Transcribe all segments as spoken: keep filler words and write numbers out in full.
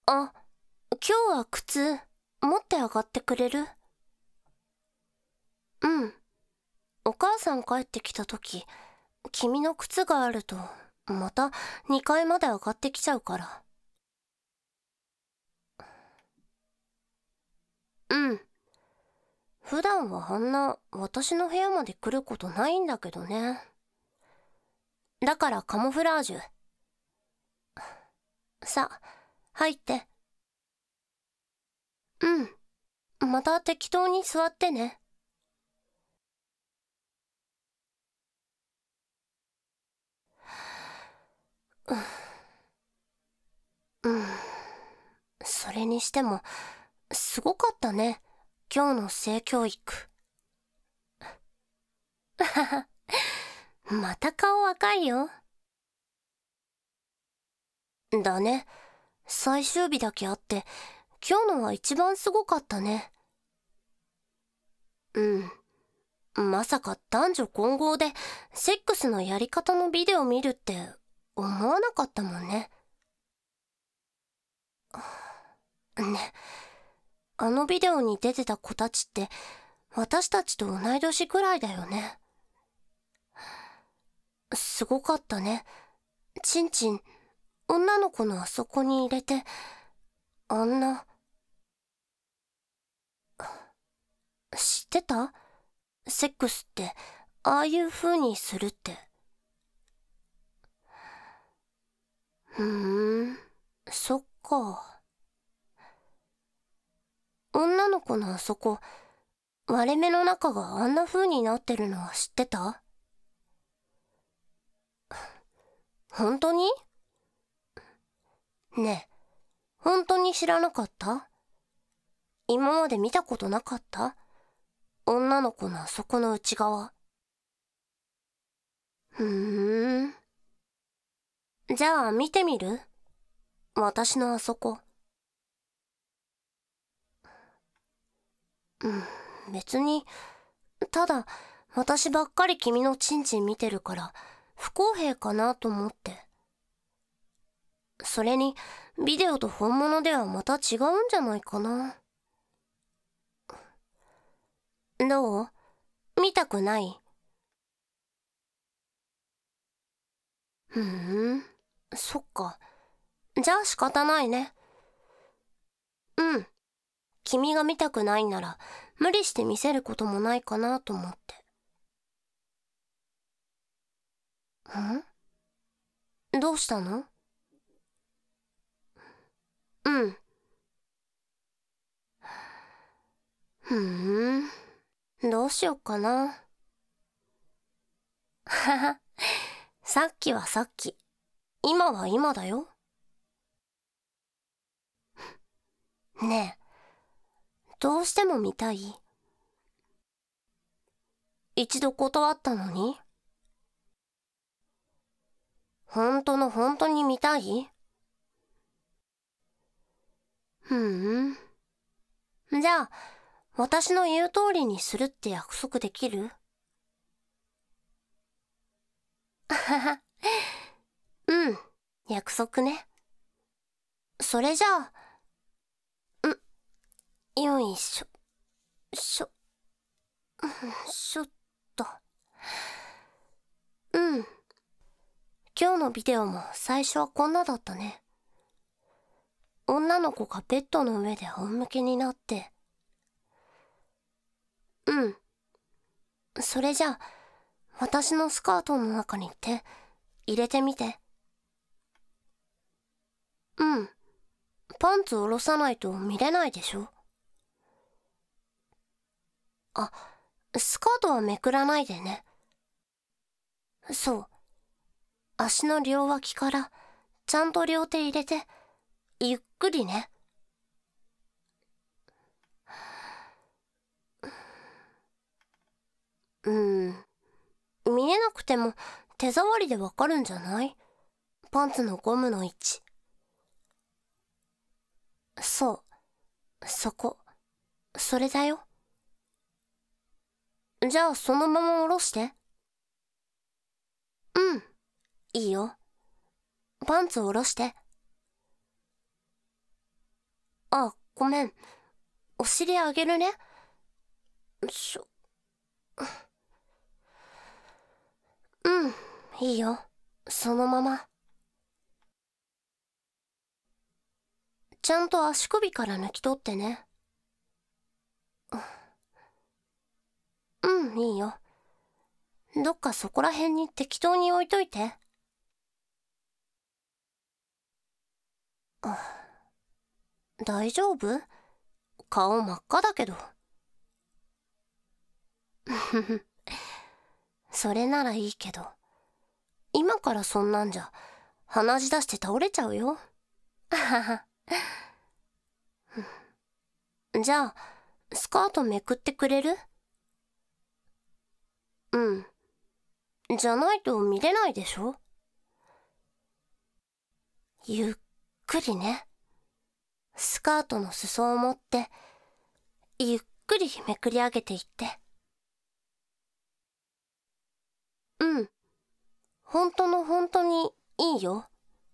あ、今日は靴、持って上がってくれる？うん。お母さん帰ってきた時、君の靴があると、またにかいまで上がってきちゃうから。うん。普段はあんな私の部屋まで来ることないんだけどね。だからカモフラージュ。さ、入って。うん。また適当に座ってね。うん。それにしても、すごかったね。今日の性教育。また顔赤いよ。だね。最終日だけあって、今日のは一番すごかったね。うん。まさか男女混合でセックスのやり方のビデオ見るって思わなかったもんね。ね、あのビデオに出てた子たちって私たちと同い年くらいだよね。すごかったね。ちんちん、女の子のあそこに入れて、あんな。知ってた？セックスってああいう風にするって。ふーん、そっか。女の子のあそこ、割れ目の中があんな風になってるのは知ってた？本当に？ねえ、本当に知らなかった？今まで見たことなかった？女の子のあそこの内側。ふーん。じゃあ見てみる？私のあそこ。うん、別に、ただ、私ばっかり君のチンチン見てるから、不公平かなと思って。それに、ビデオと本物ではまた違うんじゃないかな。どう？見たくない？ふーん、そっか。じゃあ仕方ないね。うん。君が見たくないんなら、無理して見せることもないかなと思って。ん？どうしたの？うん。ふーん。どうしよっかな。はは。さっきはさっき。今は今だよ。ねえ、どうしても見たい？一度断ったのに？本当の本当に見たい？ふーん。じゃあ、私の言う通りにするって約束できる？はは。うん、約束ね。それじゃあ、ん、よいしょ、しょ、しょっと。うん。今日のビデオも最初はこんなだったね。女の子がベッドの上で仰向けになって。うん。それじゃあ、私のスカートの中に手、入れてみて。うん。パンツ下ろさないと見れないでしょ。あ、スカートはめくらないでね。そう。足の両脇から、ちゃんと両手入れて、ゆっくりね。うん。見えなくても手触りでわかるんじゃない？パンツのゴムの位置。そう。そこ。それだよ。じゃあそのまま下ろして。うん。いいよ。パンツ下ろして。 あ、ごめん。お尻あげるね。しょ。うん、いいよ。そのまま。ちゃんと足首から抜き取ってね。うん、いいよ。どっかそこら辺に適当に置いといて。あ、大丈夫？顔真っ赤だけど。それならいいけど、今からそんなんじゃ鼻血出して倒れちゃうよ。じゃあスカートめくってくれる？うん。じゃないと見れないでしょ。ゆっくりね。スカートの裾を持ってゆっくりめくり上げていって。うん。本当の本当にいいよ。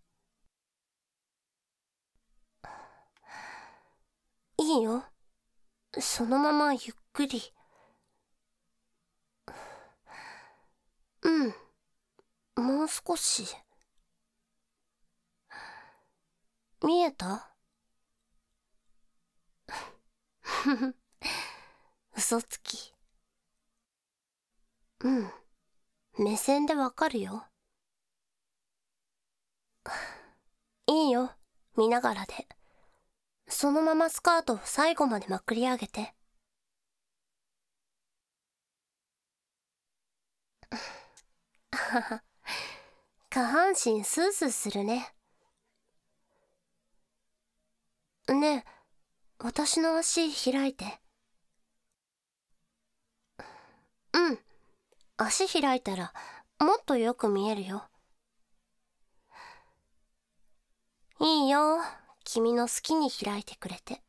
いいよ。そのままゆっくり。うん。もう少し。見えた？嘘つき。うん。目線でわかるよ。いいよ。見ながらで。そのままスカートを最後までまくり上げて。下半身スースーするね。ねえ、私の足開いて。うん。足開いたらもっとよく見えるよ。いいよ。君の好きに開いてくれて。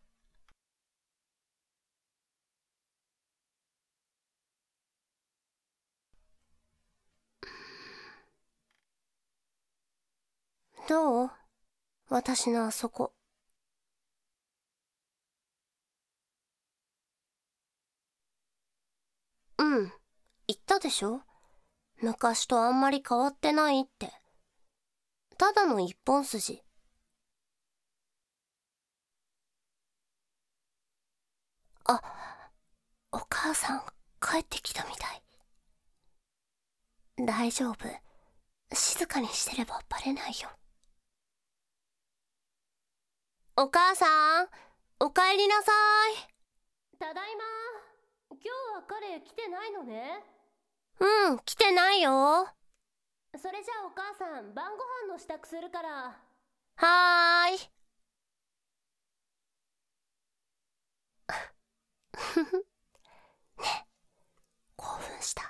どう？私のあそこ。うん。言ったでしょ？昔とあんまり変わってないって。ただの一本筋。あ、お母さん帰ってきたみたい。大丈夫。静かにしてればバレないよ。お母さん、おかえりなさい。ただいま。今日は彼来てないのね。うん、来てないよ。それじゃあお母さん、晩ご飯の支度するから。はーい。ふふ。ね、興奮した？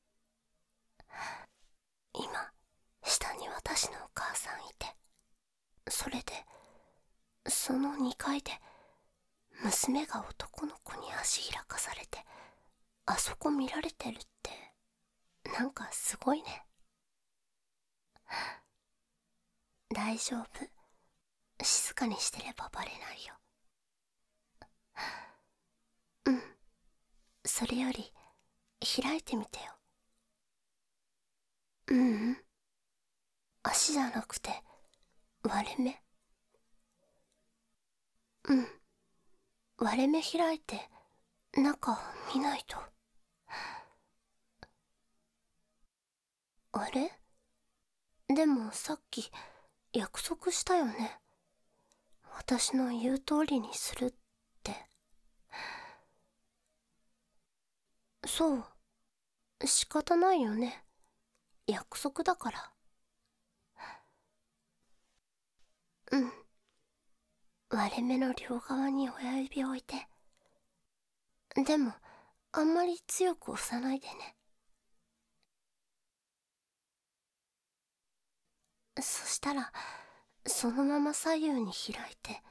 今、下に私のお母さんいて、それで、そのにかいで、娘が男の子に足開かされて、あそこ見られてるって、なんかすごいね。大丈夫。静かにしてればバレないよ。うん。それより、開いてみてよ。ううん。足じゃなくて、割れ目。うん。割れ目開いて、中見ないと。あれ？でもさっき、約束したよね。私の言う通りにするって。そう。仕方ないよね。約束だから。うん。割れ目の両側に親指を置いて。でも、あんまり強く押さないでね。そしたら、そのまま左右に開いて。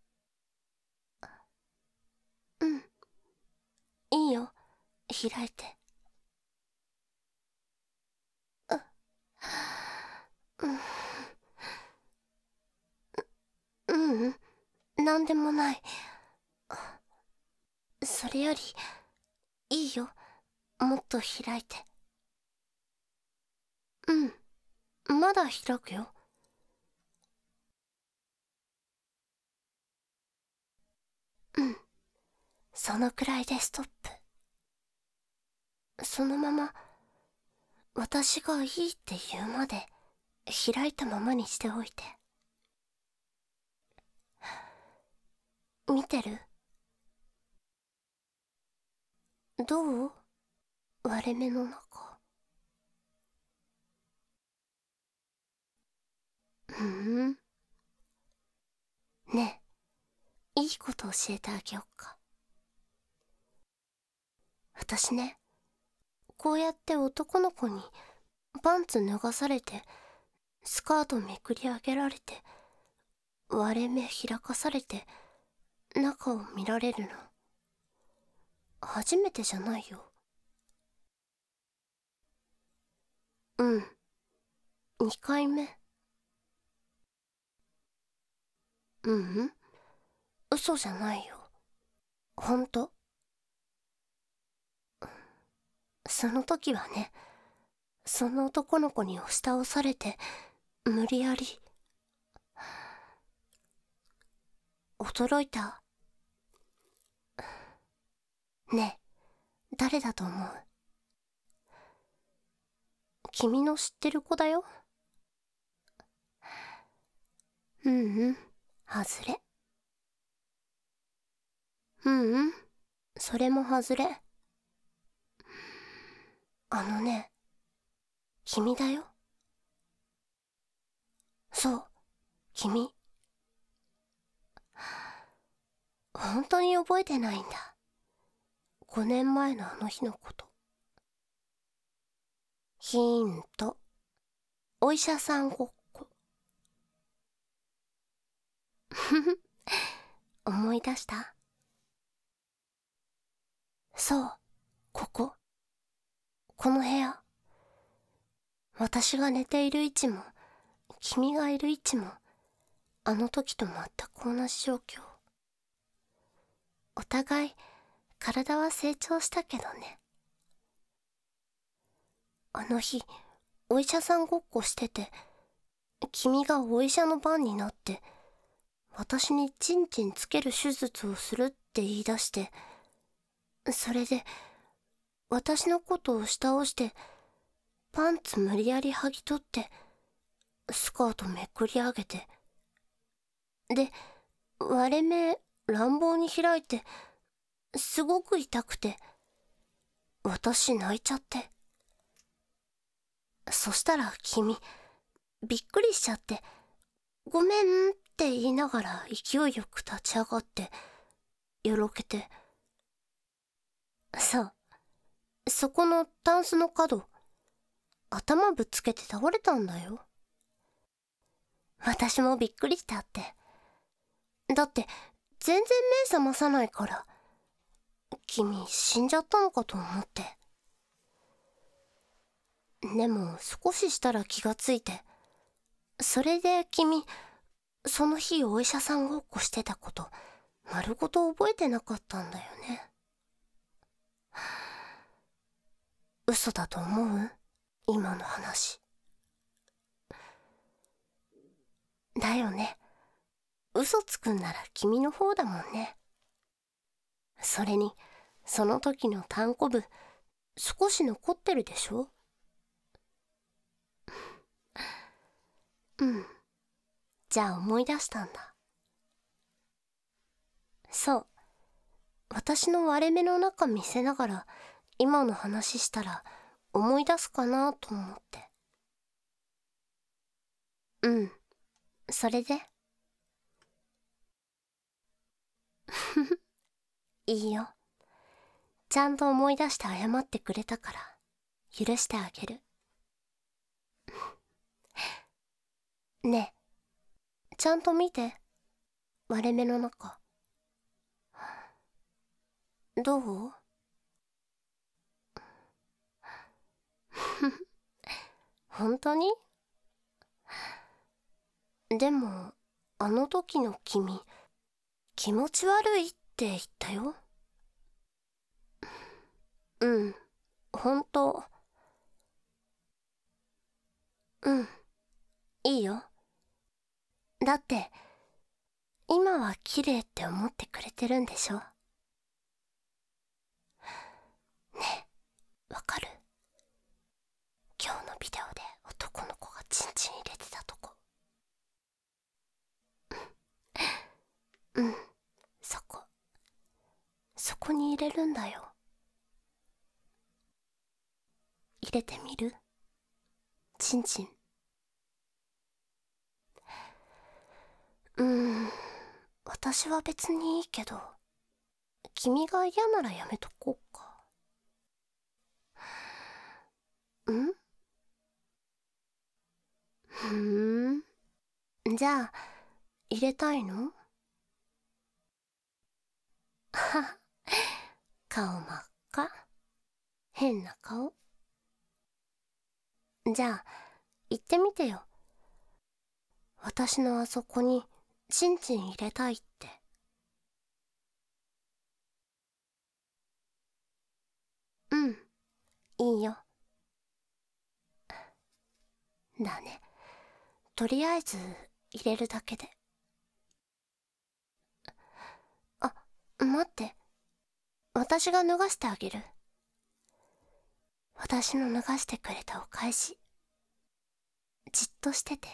うん。いいよ。開いて。う、うん。ううん。 なんでもない。それより、いいよ。もっと開いて。うん。まだ開くよ。うん。そのくらいでストップ。そのまま、私がいいって言うまで、開いたままにしておいて。見てる？どう？割れ目の中。ふん。ねえ、いいこと教えてあげよっか。私ね、こうやって男の子にパンツ脱がされて、スカートめくり上げられて、割れ目開かされて、中を見られるの。初めてじゃないよ。うん。にかいめ。ううん。嘘じゃないよ。ほんと。その時はね、その男の子に押し倒されて、無理やり。驚いた。ねえ、誰だと思う？君の知ってる子だよ。うんうん、外れ。うんうん、それも外れ。あのね、君だよ。そう、君。本当に覚えてないんだ。ごねんまえのあの日のこと。ヒント。お医者さんごっこ。ふふ、思い出した？そう、ここ。この部屋。私が寝ている位置も、君がいる位置も、あの時と全く同じ状況。お互い、体は成長したけどね。あの日、お医者さんごっこしてて、君がお医者の番になって、私にチンチンつける手術をするって言い出して、それで、私のことを押し倒して、パンツ無理やり剥ぎ取って、スカートめくり上げて、で、割れ目乱暴に開いて、すごく痛くて、私泣いちゃって。そしたら君、びっくりしちゃって、ごめんって言いながら勢いよく立ち上がって、よろけて。そう、そこのタンスの角、頭ぶつけて倒れたんだよ。私もびっくりしたって。だって、全然目覚まさないから、君死んじゃったのかと思って。でも少ししたら気がついて、それで君、その日お医者さんごっこしてたこと、丸ごと覚えてなかったんだよね。嘘だと思う？今の話。だよね。嘘つくんなら君の方だもんね。それに、その時の単行部、少し残ってるでしょ？うん。じゃあ思い出したんだ。そう。私の割れ目の中見せながら、今の話したら思い出すかなと思って。うん。それで？いいよ。ちゃんと思い出して謝ってくれたから、許してあげる。ねえ、ちゃんと見て。割れ目の中。どう？本当に？でも、あの時の君、 気持ち悪いって言ったよ。うん、ほんと。うん、いいよ。だって、今は綺麗って思ってくれてるんでしょ。ねえ、わかる？今日のビデオで男の子がチンチン入れてたとこ。うん、そこ。そこに入れるんだよ。入れてみる？チンチン。うーん、私は別にいいけど、君が嫌ならやめとこうか。ん？ふーん。じゃあ、入れたいの？は顔真っ赤。変な顔。じゃあ、言ってみてよ。私のあそこに、チンチン入れたいって。うん、いいよ。だね。とりあえず、入れるだけで。あ、待って。私が脱がしてあげる。私の脱がしてくれたお返し。じっとしてて。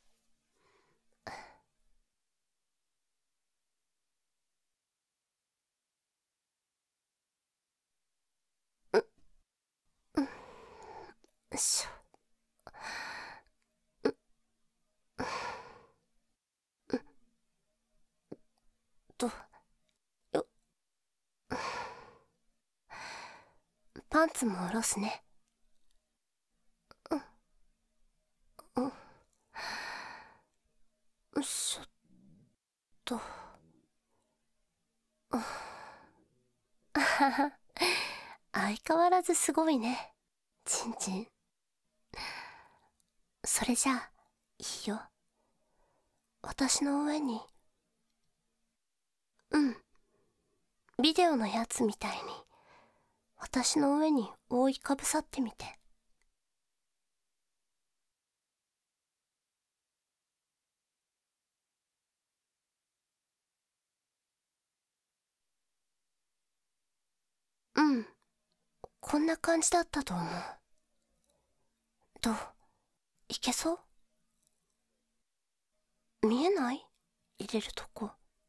う、うん、よいしょ。う、うんと、よ、パンツも下ろすね。うん、うん、よいしょっと。うん、あはは。相変わらずすごいね。ちんちん。それじゃあ、いいよ。私の上に。うん。ビデオのやつみたいに、私の上に覆いかぶさってみて。うん。こんな感じだったと思う。どう？いけそう？見えない？入れるとこ。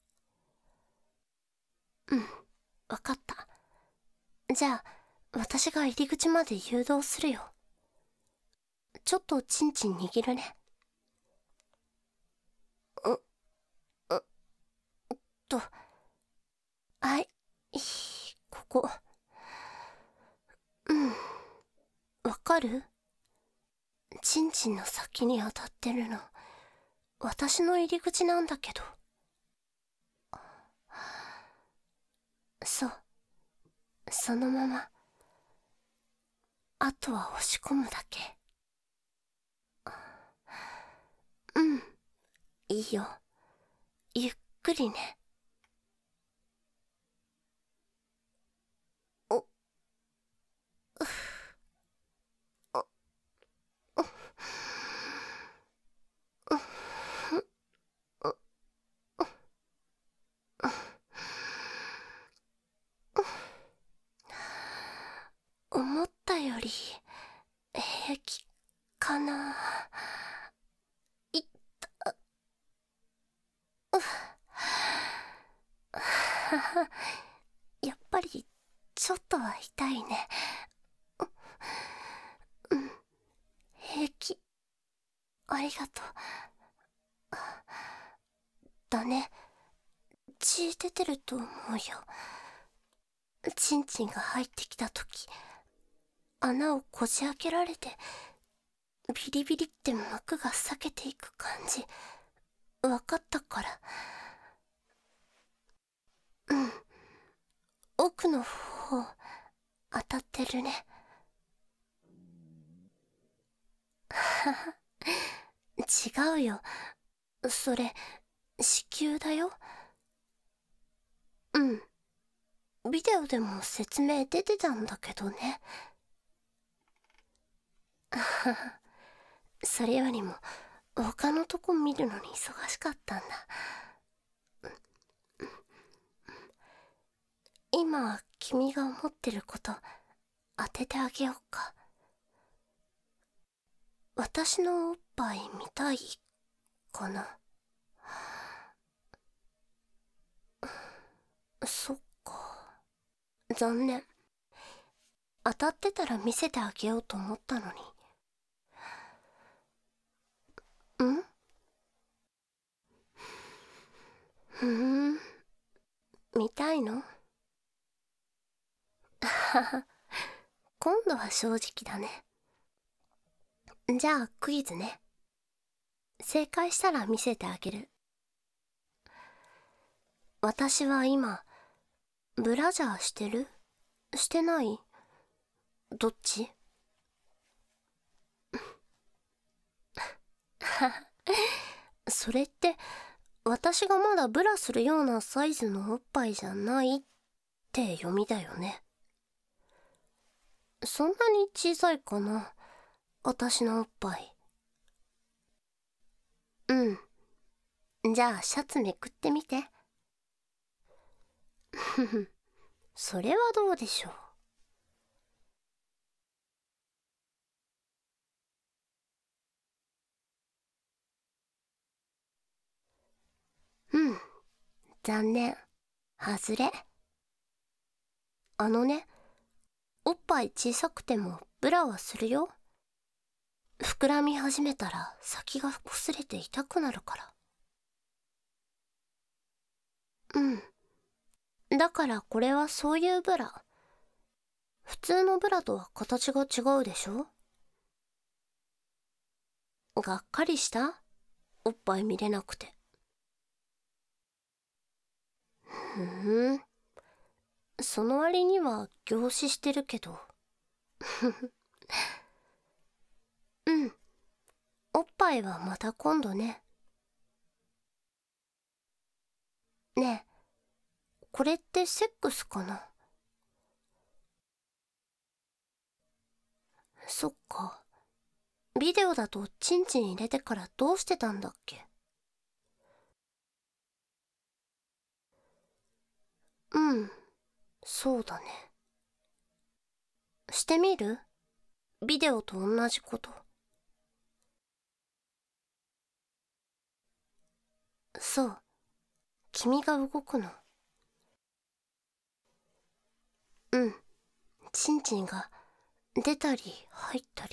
うん。わかった。じゃあ、私が入り口まで誘導するよ。ちょっとチンチン握るね。う、うっと。はい。ここ。うん。わかる？チンチンの先に当たってるの。私の入り口なんだけど。そう。そのまま。あとは押し込むだけ。うん。いいよ。ゆっくりね。お、う、お、う、う、う、思ったより平気かな。いった。うやっぱりちょっとは痛いね。うん、平気。ありがとう。だね。血出てると思うよ。チンチンが入ってきた時、穴をこじ開けられて、ビリビリって膜が裂けていく感じ、わかったから。うん。奥の方、当たってるね。はは。違うよ。それ、子宮だよ。 うん。ビデオでも説明出てたんだけどね。それよりも他のとこ見るのに忙しかったんだ。今君が思ってること当ててあげようか。私のおっぱい見たいかな。そっか。残念。当たってたら見せてあげようと思ったのに。ん？ふーん。見たいの？今度は正直だね。じゃあクイズね。正解したら見せてあげる。私は今ブラジャーしてる？してない？どっち？それって私がまだブラするようなサイズのおっぱいじゃないって読みだよね。そんなに小さいかな、私のおっぱい。うん。じゃあシャツめくってみて。ふふ、それはどうでしょう。うん。残念。外れ。あのね、おっぱい小さくてもブラはするよ。膨らみ始めたら先が擦れて痛くなるから。うん。だからこれはそういうブラ。普通のブラとは形が違うでしょ？がっかりした？おっぱい見れなくて。ふーん。その割には凝視してるけど。うん。おっぱいはまた今度ね。ねえ、これってセックスかな？そっか。ビデオだとチンチン入れてからどうしてたんだっけ？うん、そうだね。してみる？ビデオと同じこと。そう。君が動くの。うん。チンチンが出たり入ったり。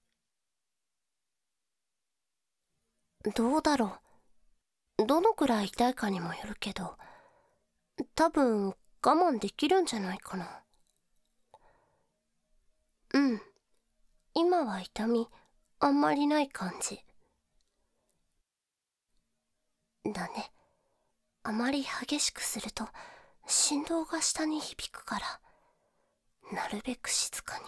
どうだろう。どのくらい痛いかにもよるけど、多分我慢できるんじゃないかな。うん。今は痛みあんまりない感じ。だね。あまり激しくすると振動が下に響くから、なるべく静か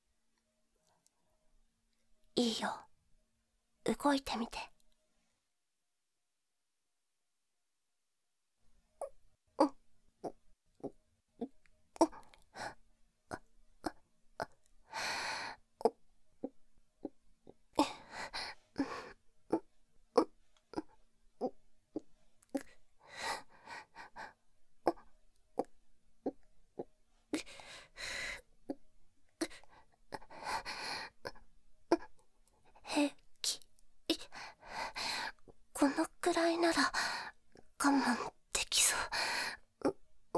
に。いいよ。動いてみて。平気。このくらいなら我慢できそう。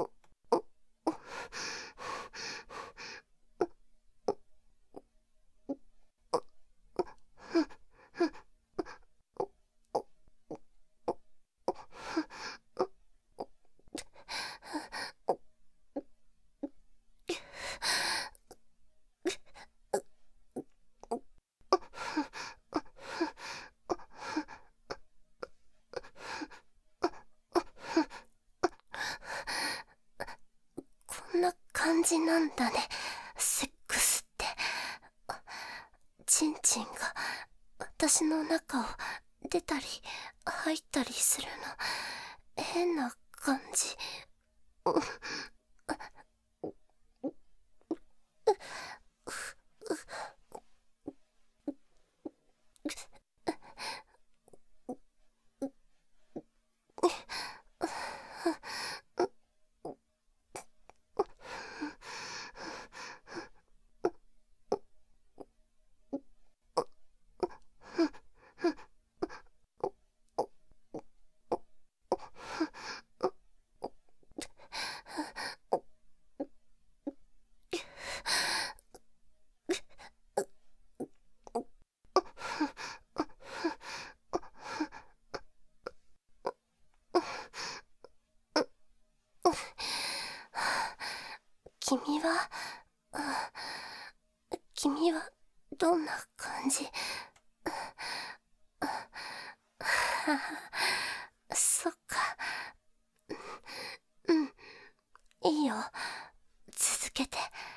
こんな感じなんだね、セックスって。チンチンが私の中を出たり入ったりするの変な感じ。 君は、君はどんな感じ？そっか。うん、いいよ。続けて。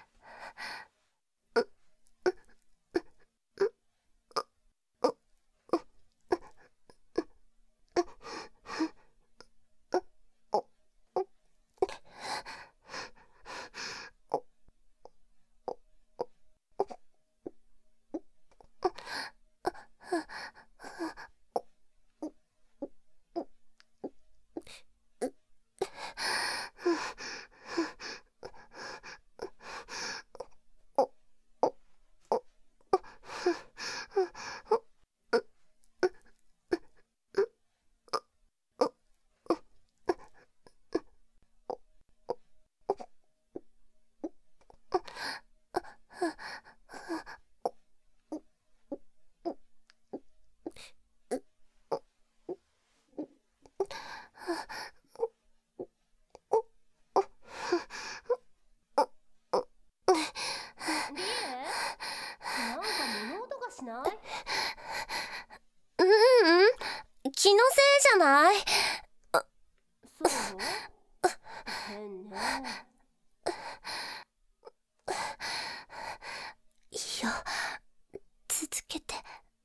しない？ ううん、気のせいじゃない？ そう？変ね。 いいよ、続けて。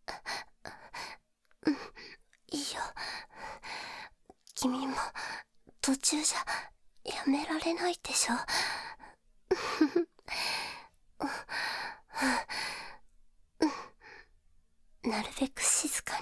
うん、いいよ。君も途中じゃやめられないでしょ。なるべく静かに。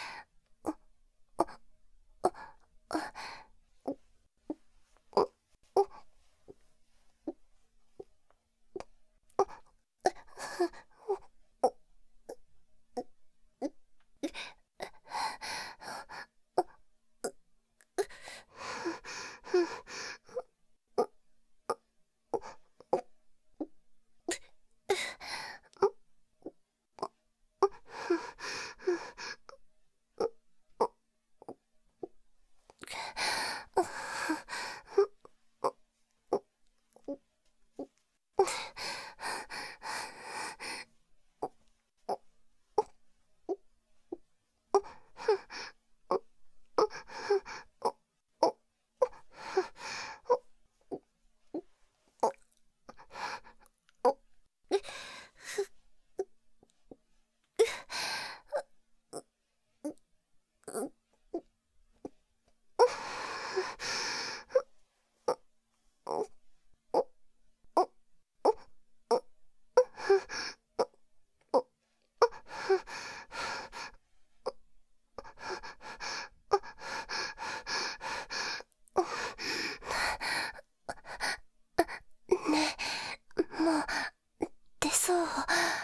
ねえ、もう出そう。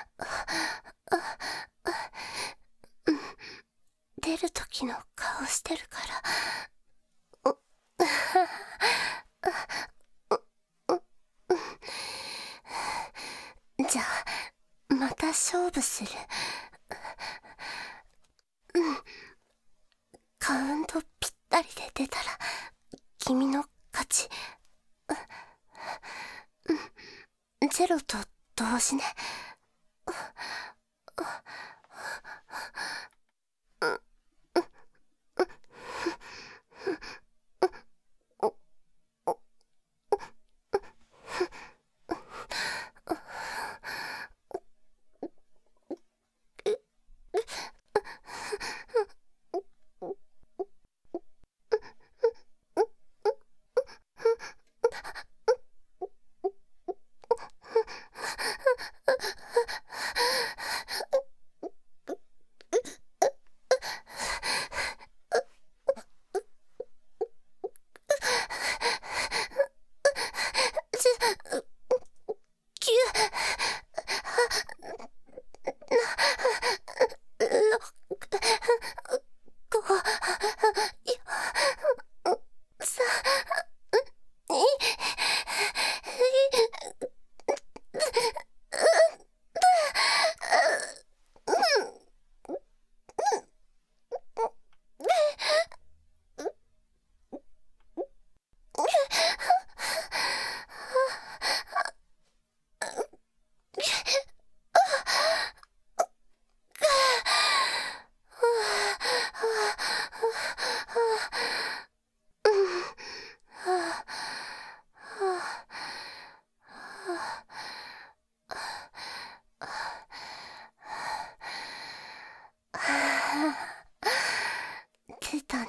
うん、出る時の顔してるから。じゃあまた勝負する。うん、カウントぴったりで出たら君の勝ち。うん、ゼロと同時ね。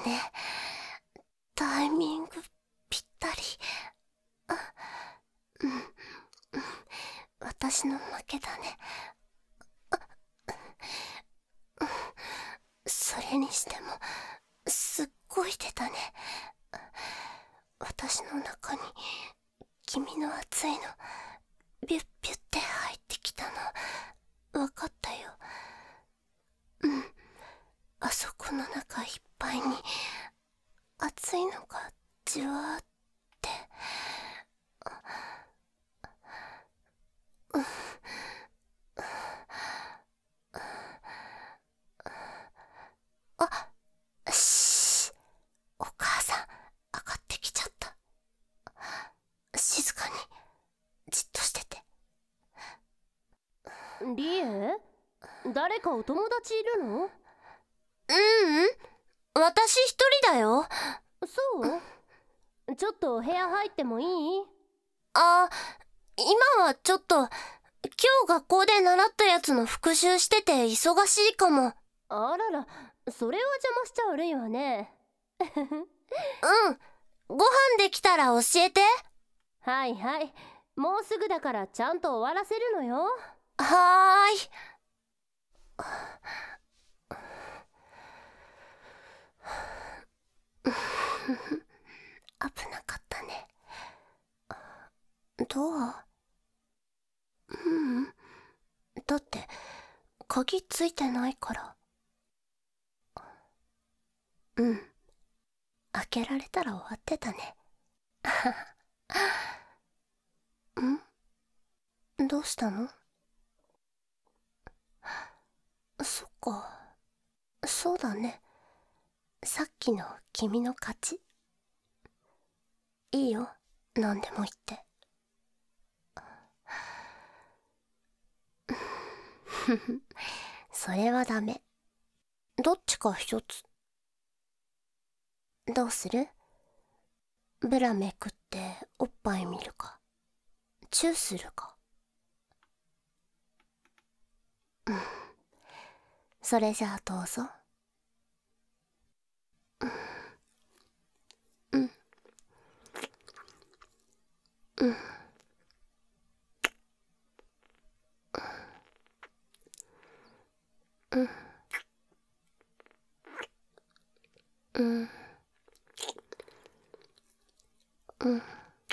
ね。タイミングぴったり。あ、うん、うん、私の負けだね。それにしてもすっごい出たね。私の中に君の熱いのビュッビュッて入ってきたのわかったよ。うん、あそこの中いっぱいに熱いのがじわーって。うん、あ、しー、お母さん上がってきちゃった。静かにじっとしてて。 リエ、誰かお友達いるの？ ううん、私一人だよ。 そう？ちょっと部屋入ってもいい？ あ、今はちょっと今日学校で習ったやつの復習してて忙しいかも。 あらら、それは邪魔しちゃ悪いわね。 うん、ご飯できたら教えて。 はいはい、もうすぐだからちゃんと終わらせるのよ。 はーい。危なかったね。ドア？うん、だって鍵ついてないから。うん、開けられたら終わってたね。ん？どうしたの？そっか、そうだね。さっきの君の勝ち。いいよ、何でも言って。それはダメ。どっちか一つ。どうする？ブラめくっておっぱい見るか、チューするか。うん、それじゃあどうぞ。うん、うん、うん、うん、うん、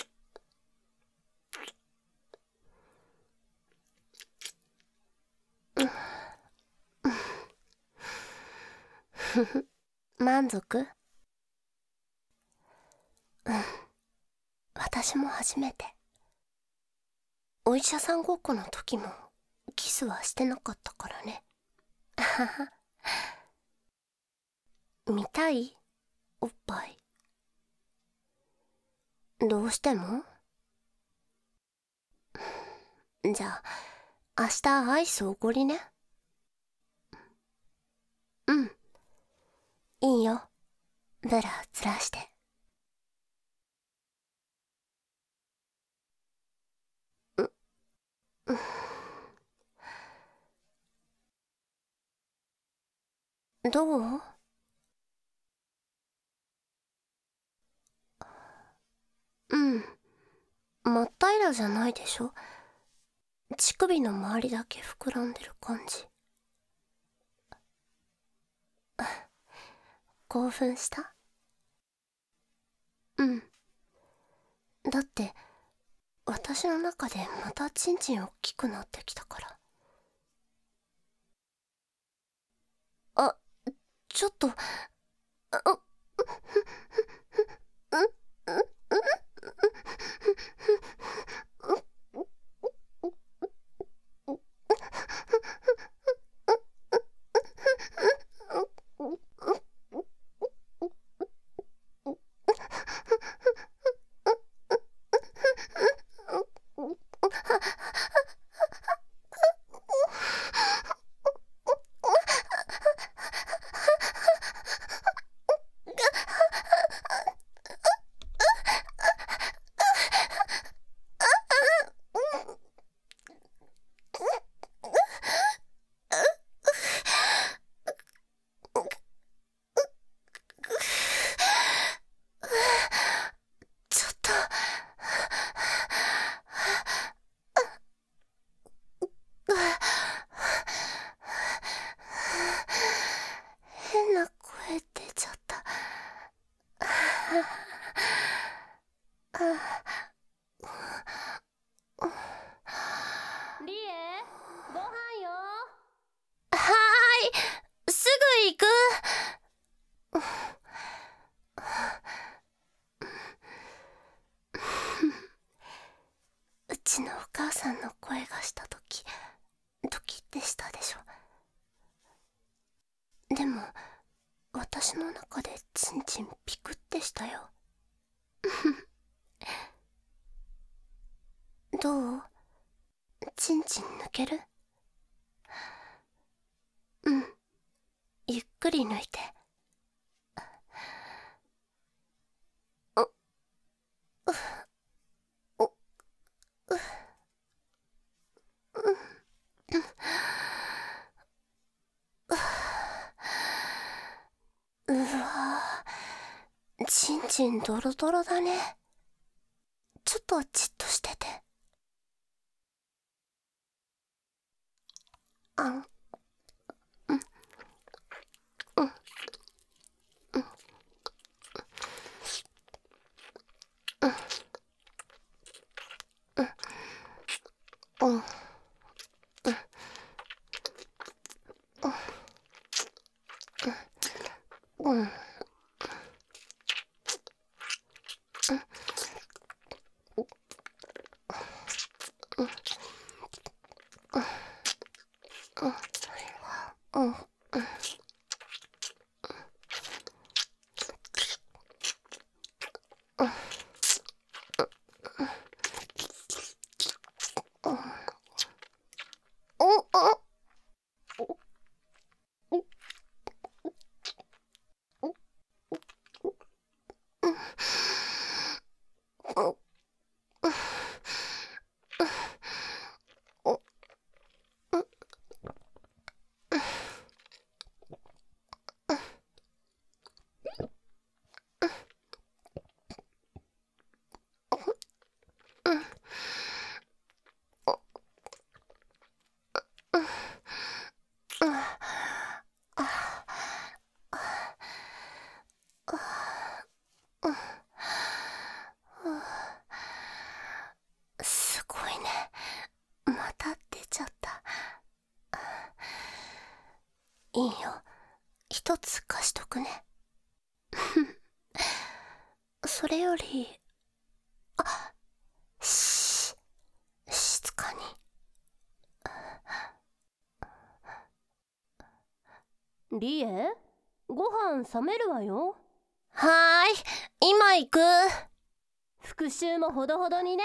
満足？うん、私も初めて。お医者さんごっこの時もキスはしてなかったからね。見たい？おっぱい。どうしても？じゃあ明日アイスおごりね。うん、いいよ、ブラずらして。う、どう？うん、真っ平らじゃないでしょ。乳首の周りだけ膨らんでる感じ。興奮した？うん、だって私の中でまたチンチン大きくなってきたから。あ、ちょっと、あ、う、 リエ、ご飯よ。 はーい、すぐ行く。うちのお母さんの声がしたとき、ドキッてしたでしょ。でも私の中でチンチンピクってしたよ。どう？チンチン抜ける？うん、ゆっくり抜いて。お、う、お、う、うわぁ、チンチンドロドロだね。ちょっとじっとしてて。あん、うん、うん、うん、うん、うん、うん、うん、うん、お、お、すごいね。また出ちゃった。いいよ、一つ貸しとくね。それより、あ、し、静かに。 リエ、ご飯冷めるわよ。 はーい、今行く。 復讐もほどほどにね。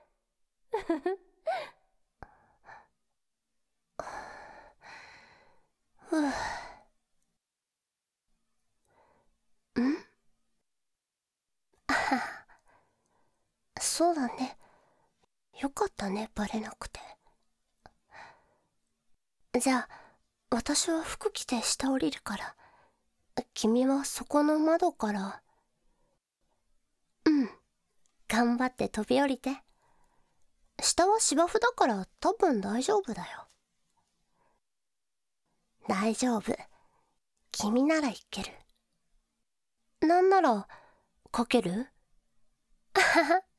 ふぅ。ん？そうだね。よかったね、バレなくて。じゃあ、私は服着て下降りるから、君はそこの窓から。うん、頑張って飛び降りて。下は芝生だから多分大丈夫だよ。大丈夫。君ならいける。なんなら、かける？